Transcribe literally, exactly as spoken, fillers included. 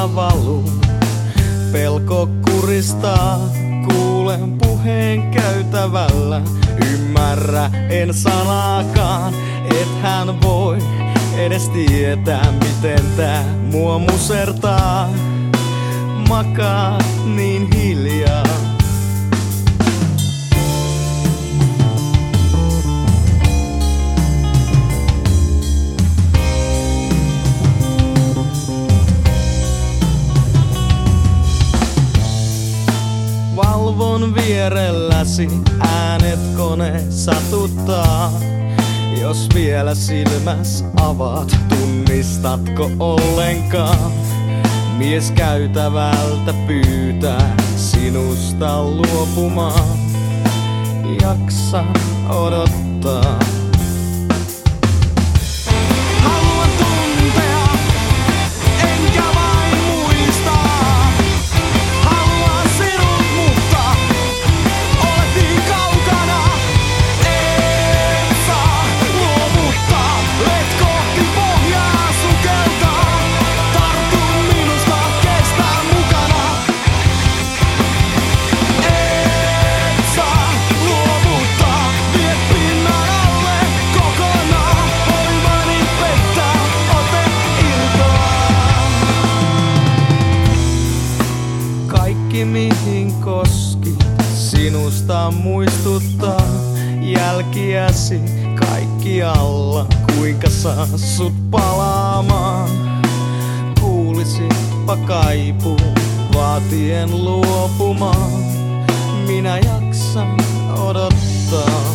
ilta valuu. Pelko kuristaa, kuulen puheen käytävällä. Ymmärrä en sanaakaan, et hän voi edes tietää, miten tää mua musertaa. Makaa niin hiljaa. Valvon vierelläsi, äänet kone satuttaa. Jos vielä silmäs avaat, tunnistatko ollenkaan? Mies käytävältä pyytää sinusta luopumaan. Jaksa odottaa. Kaikki mihin koski sinusta muistuttaa jälkiäsi kaikkialla. Kuinka saa sut palaamaan? Kuulisitpa kaipuun vaatien luopumaan. Minä jaksan odottaa.